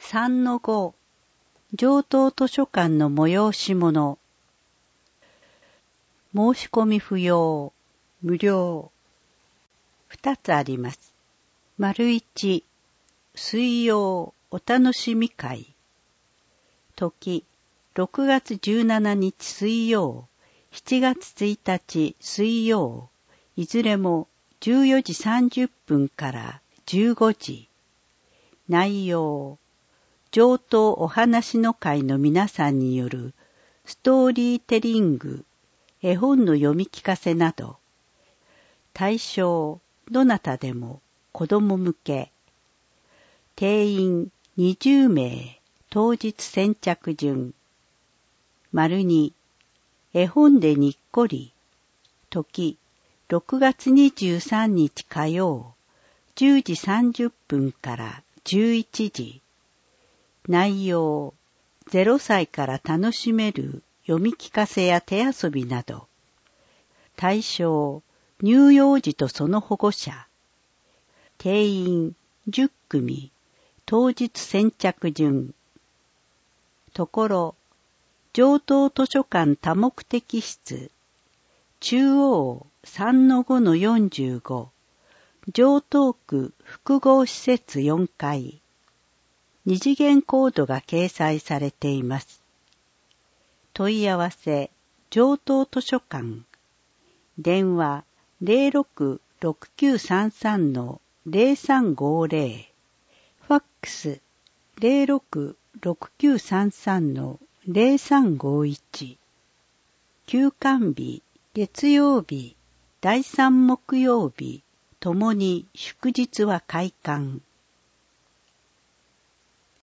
3-5上東図書館の催し物。申し込み不要、無料。2つあります。1、水曜お楽しみ会。時、6月17日水曜、7月1日水曜、いずれも14時30分から15時。内容、上東お話の会の皆さんによるストーリーテリング、絵本の読み聞かせなど、対象、どなたでも子供向け。定員20名、当日先着順。2、絵本でにっこり。時、6月23日火曜、10時30分から11時。内容、0歳から楽しめる読み聞かせや手遊びなど。対象、乳幼児とその保護者。定員10組、当日先着順。ところ、上東図書館多目的室、中央 3-5-45、上東区複合施設4階。二次元コードが掲載されています。問い合わせ、上東図書館。電話066933-0350。ファックス066933-0351。休館日、月曜日、第3木曜日、ともに祝日は開館。